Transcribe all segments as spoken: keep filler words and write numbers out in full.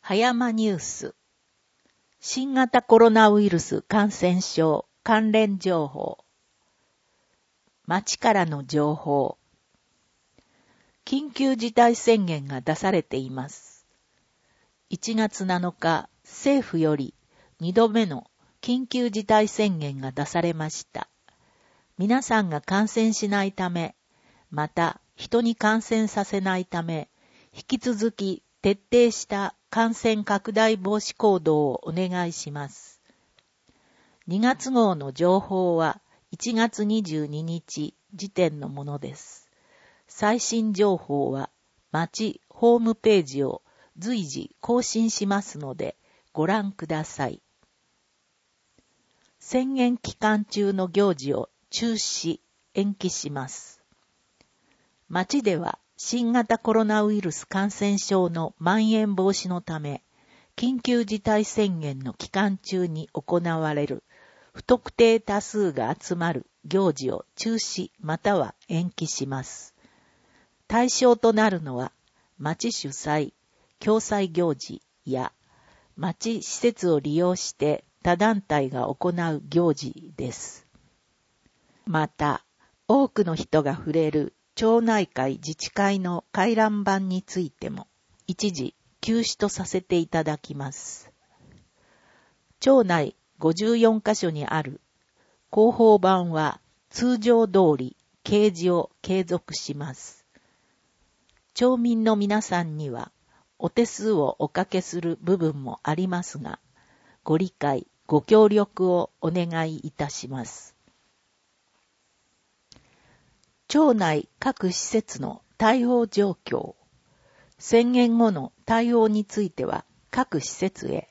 葉山ニュース。新型コロナウイルス感染症関連情報。町からの情報。緊急事態宣言が出されています。いちがつなのか、政府よりにどめの緊急事態宣言が出されました。皆さんが感染しないため、また人に感染させないため、引き続き徹底した感染拡大防止行動をお願いします。にがつ号の情報はいちがつにじゅうににち時点のものです。最新情報は町ホームページを随時更新しますのでご覧ください。宣言期間中の行事を中止、延期します。町では新型コロナウイルス感染症の蔓延防止のため、緊急事態宣言の期間中に行われる不特定多数が集まる行事を中止または延期します。対象となるのは、町主催、共催行事や町施設を利用して他団体が行う行事です。また、多くの人が触れる町内会自治会の回覧板についても一時休止とさせていただきます。町内ごじゅうよんかしょにある広報板は通常通り掲示を継続します。町民の皆さんにはお手数をおかけする部分もありますが、ご理解、ご協力をお願いいたします。町内各施設の対応状況。宣言後の対応については各施設へ。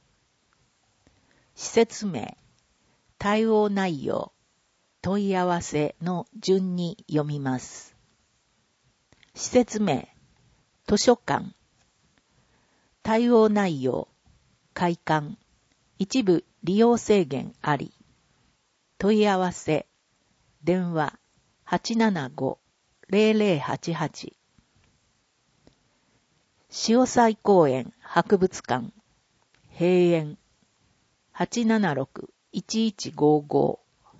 施設名、対応内容、問い合わせの順に読みます。施設名、図書館。対応内容、開館。一部利用制限あり。問い合わせ、電話、はちななご ゼロゼロはちはち。潮西公園博物館、閉園、はちななろく いちいちごご。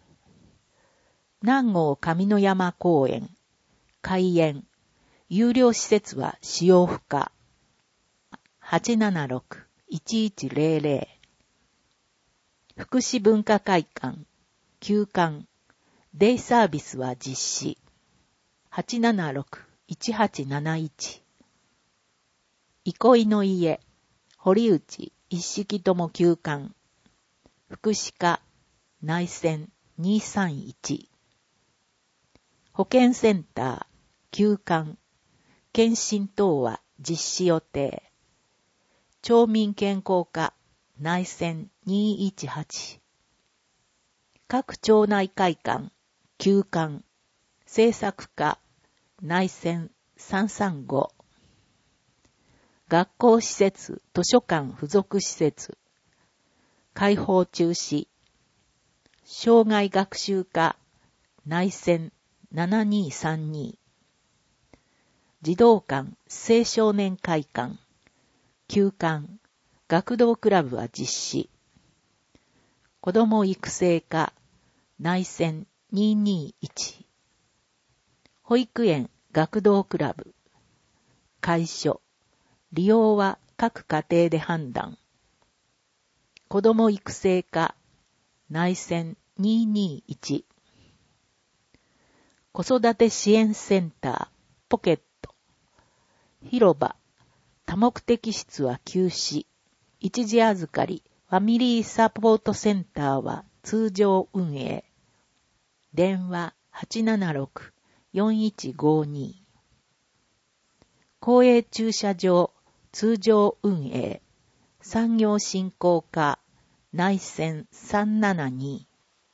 南郷上野山公園、開園、有料施設は使用不可、はちななろく いちいちゼロゼロ。福祉文化会館、休館、デイサービスは実施。はちななろく いちはちなないち。憩いの家、堀内一式とも休館。福祉課、内線にさんいち。保健センター、休館。検診等は実施予定。町民健康課、内線にいちはち。各町内会館、休館。政策課、内線さんさんご。学校施設、図書館附属施設。開放中止。障害学習課、内線ななにさんに。児童館、青少年会館。休館。学童クラブは実施。子ども育成課、内線にいにいち。保育園、学童クラブ。開所。利用は各家庭で判断。子ども育成課、内線にいにいち。子育て支援センター、ポケット。広場、多目的室は休止。一時預かり、ファミリーサポートセンターは通常運営。電話はちななろく よんいちごに。公営駐車場、通常運営。産業振興課、内線さんななに。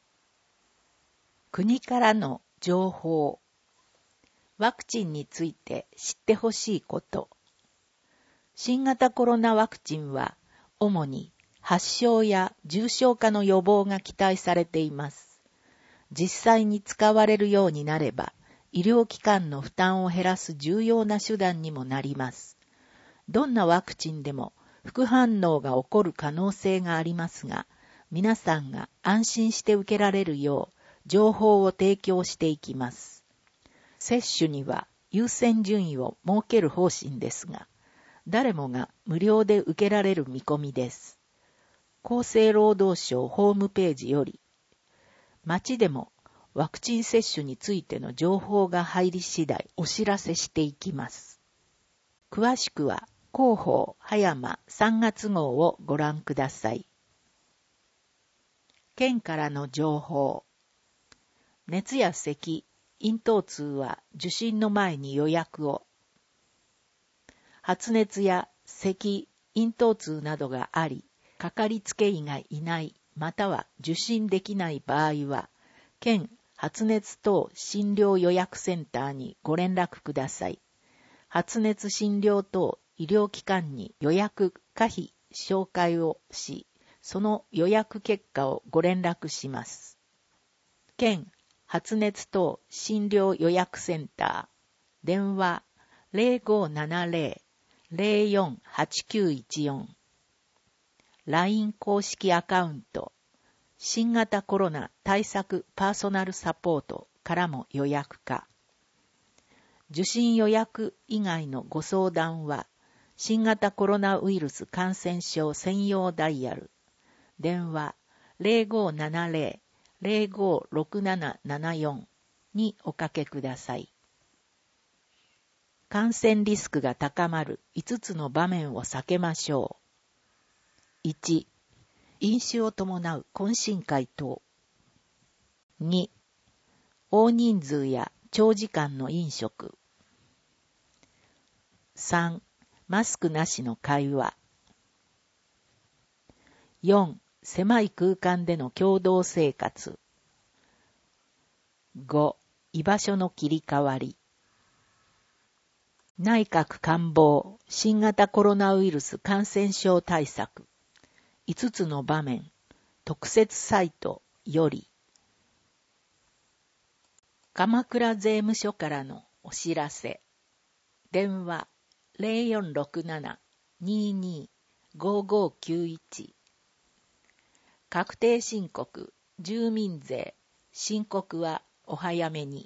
国からの情報。ワクチンについて知ってほしいこと。新型コロナワクチンは、主に発症や重症化の予防が期待されています。実際に使われるようになれば、医療機関の負担を減らす重要な手段にもなります。どんなワクチンでも副反応が起こる可能性がありますが、皆さんが安心して受けられるよう情報を提供していきます。接種には優先順位を設ける方針ですが、誰もが無料で受けられる見込みです。厚生労働省ホームページより、町でもワクチン接種についての情報が入り次第お知らせしていきます。詳しくは広報葉山さんがつ号をご覧ください。県からの情報。熱や咳、咽頭痛は受診の前に予約を。発熱や咳、咽頭痛などがあり、かかりつけ医がいないまたは受診できない場合は、県発熱等診療予約センターにご連絡ください。発熱診療等医療機関に予約可否紹介をし、その予約結果をご連絡します。県発熱等診療予約センター、電話 ゼロごーななゼロ ゼロよんはちきゅういちよん、ライン 公式アカウント、新型コロナ対策パーソナルサポートからも予約可。受診予約以外のご相談は、新型コロナウイルス感染症専用ダイヤル、電話 ゼロごーななゼロ ゼロごーろくななななよん におかけください。感染リスクが高まるいつつの場面を避けましょう。いち、飲酒を伴う懇親会等。に、大人数や長時間の飲食。さん、マスクなしの会話。よん、狭い空間での共同生活。ご、居場所の切り替わり。内閣官房新型コロナウイルス感染症対策いつつの場面特設サイトより。鎌倉税務署からのお知らせ。電話 ゼロよんろくなな にーにー ごーごーきゅういち。確定申告、住民税、申告はお早めに。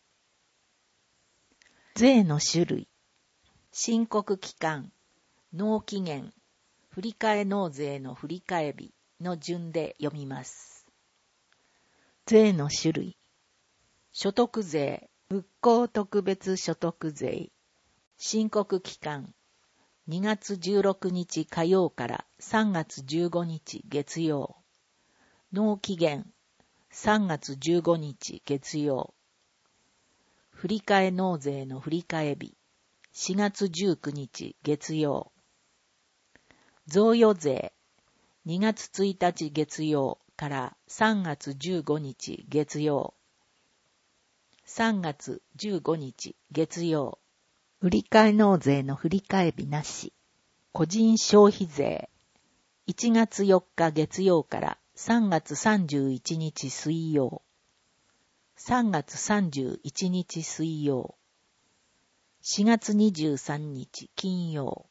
税の種類、申告期間、納期限、振替納税の振替日の順で読みます。税の種類、所得税、復興特別所得税、申告期間、にがつじゅうろくにち火曜からさんがつじゅうごにち月曜。納期限、さんがつじゅうごにち月曜。振替納税の振替日、しがつじゅうくにち月曜。贈与税、にがつついたち月曜からさんがつじゅうごにち月曜。さんがつじゅうごにち月曜。売替納税の振替日なし。個人消費税、いちがつよっか月曜からさんがつさんじゅういちにち水曜。さんがつさんじゅういちにち水曜。しがつにじゅうさんにち金曜。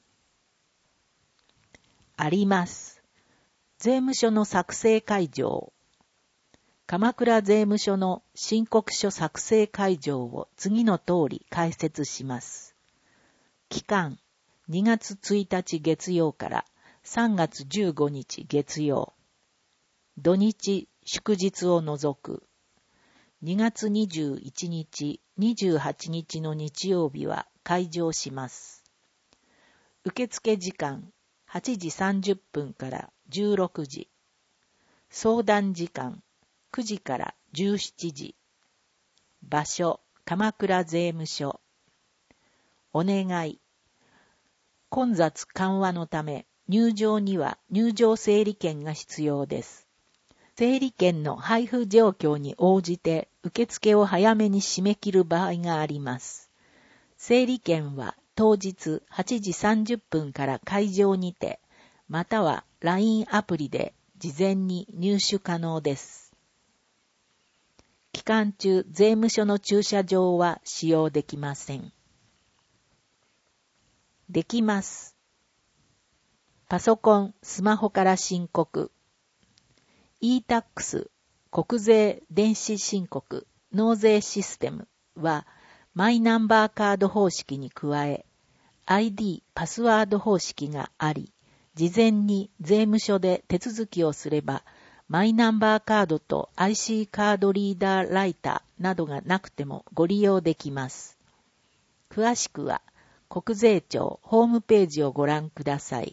あります。税務署の作成会場。鎌倉税務署の申告書作成会場を次の通り解説します。期間、にがつついたち月曜からさんがつじゅうごにち月曜。土日、祝日を除く。にがつにじゅういちにち、にじゅうはちにちの日曜日は開場します。受付時間、はちじさんじゅっぷんからじゅうろくじ。相談時間、くじからじゅうしちじ。場所、鎌倉税務署。お願い。混雑緩和のため、入場には入場整理券が必要です。整理券の配布状況に応じて受付を早めに締め切る場合があります。整理券は当日はちじさんじゅっぷんから会場にて、または ライン アプリで事前に入手可能です。期間中、税務署の駐車場は使用できません。できます。 パソコン、スマホから申告。イータックス、国税電子申告、納税システムは、マイナンバーカード方式に加え、アイディー、パスワード方式があり、事前に税務署で手続きをすれば、マイナンバーカードと アイシー カードリーダーライターなどがなくてもご利用できます。詳しくは、国税庁ホームページをご覧ください。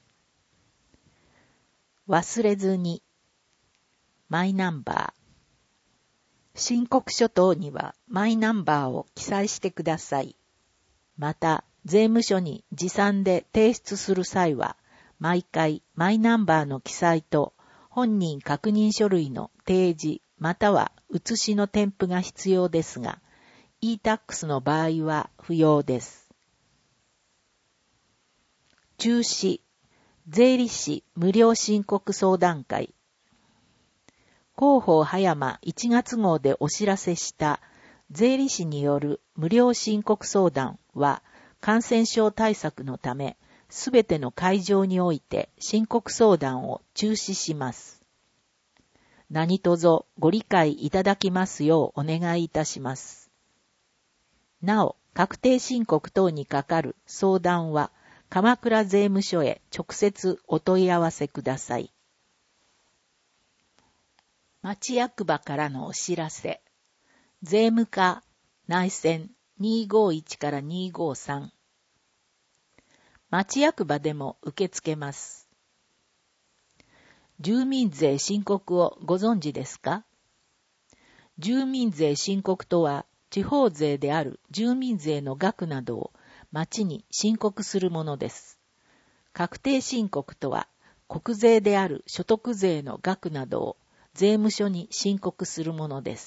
忘れずに、マイナンバー。申告書等にはマイナンバーを記載してください。また、税務署に持参で提出する際は、毎回マイナンバーの記載と本人確認書類の提示または写しの添付が必要ですが、イータックス の場合は不要です。中止、税理士無料申告相談会。広報葉山いちがつ号でお知らせした税理士による無料申告相談は感染症対策のため、すべての会場において申告相談を中止します。何卒ご理解いただきますようお願いいたします。なお、確定申告等にかかる相談は、鎌倉税務署へ直接お問い合わせください。町役場からのお知らせ。税務課内線にーごーいちからにーごーさん。町役場でも受け付けます。住民税申告をご存知ですか？住民税申告とは、地方税である住民税の額などを町に申告するものです。確定申告とは、国税である所得税の額などを税務署に申告するものです。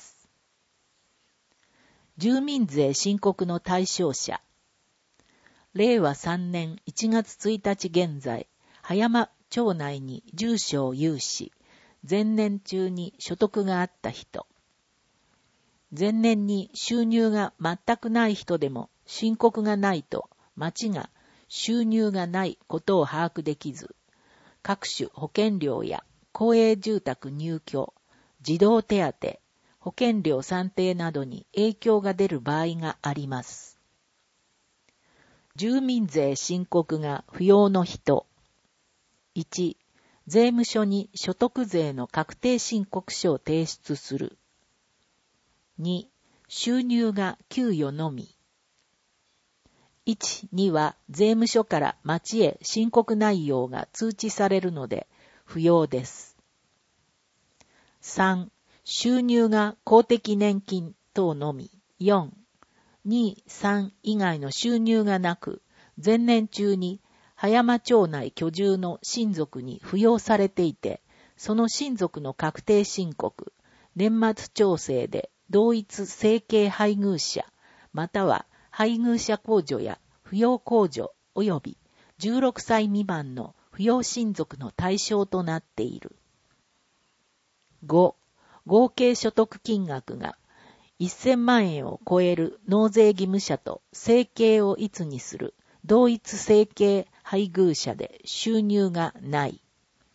住民税申告の対象者。れいわさんねんいちがつついたち現在、葉山町内に住所を有し、前年中に所得があった人。前年に収入が全くない人でも申告がないと町が収入がないことを把握できず、各種保険料や公営住宅入居、児童手当、保険料算定などに影響が出る場合があります。住民税申告が不要の人。いち、税務署に所得税の確定申告書を提出する。に、収入が給与のみ。いち、には税務署から町へ申告内容が通知されるので不要です。さん、収入が公的年金等のみ。よん、に、さん以外の収入がなく、前年中に葉山町内居住の親族に扶養されていて、その親族の確定申告、年末調整で同一生計配偶者、または配偶者控除や扶養控除及びじゅうろくさい未満の扶養親族の対象となっている。ご、合計所得金額がせんまんえんを超える納税義務者と生計を一にする同一生計配偶者で収入がない。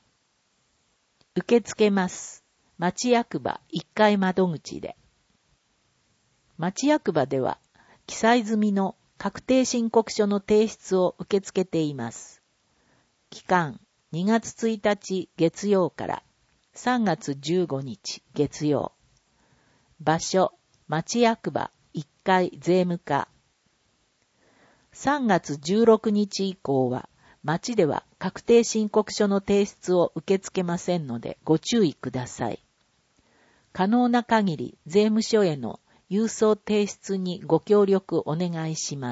受け付けます。町役場いっかい窓口で。町役場では、記載済みの確定申告書の提出を受け付けています。期間、にがつついたち月曜からさんがつじゅうごにち月曜。場所、町役場いっかい税務課。さんがつじゅうろくにち以降は、町では確定申告書の提出を受け付けませんのでご注意ください。可能な限り税務署への郵送提出にご協力お願いします。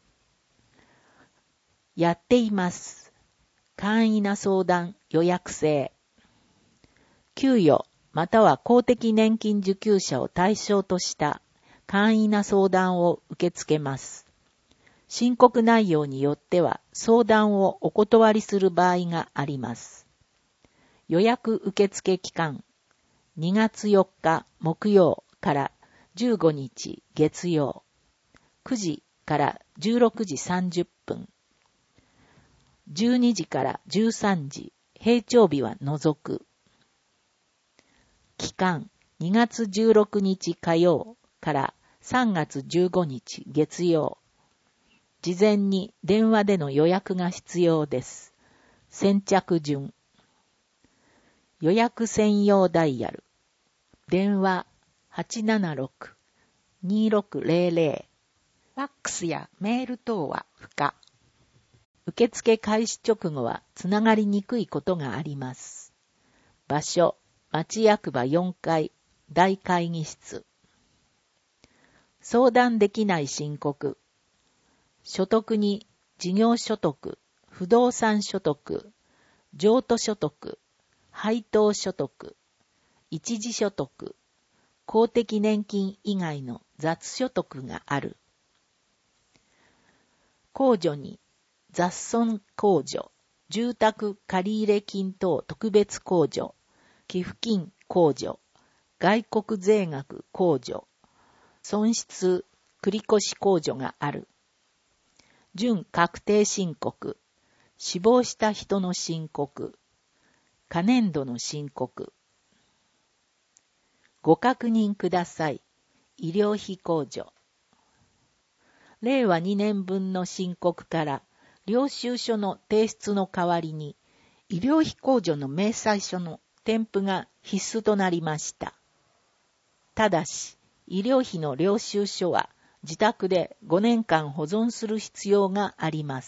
やっています。簡易な相談予約制。給与または公的年金受給者を対象とした簡易な相談を受け付けます。申告内容によっては相談をお断りする場合があります。予約受付期間、にがつよっか木曜からじゅうごにち月曜、くじからじゅうろくじさんじゅっぷん。 じゅうにじからじゅうさんじ、平常日は除く。期間、にがつじゅうろくにち火曜からさんがつじゅうごにち月曜。事前に電話での予約が必要です。先着順。予約専用ダイヤル。電話 はちななろく にろくぜろぜろ。ファックスやメール等は不可。受付開始直後はつながりにくいことがあります。場所、町役場よんかい、大会議室。相談できない申告。所得に事業所得、不動産所得、譲渡所得、配当所得、一時所得、公的年金以外の雑所得がある。控除に雑損控除、住宅借入金等特別控除、寄付金控除、外国税額控除、損失繰越控除がある。準確定申告、死亡した人の申告、可年度の申告。ご確認ください。医療費控除。れいわにねんぶんの申告から領収書の提出の代わりに医療費控除の明細書の添付が必須となりました。ただし、医療費の領収書は自宅でごねんかん保存する必要があります。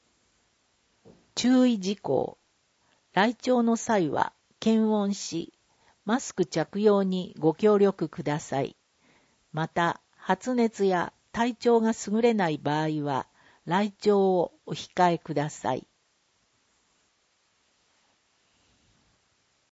注意事項。来庁の際は検温し、マスク着用にご協力ください。また、発熱や体調が優れない場合は、来庁をお控えください。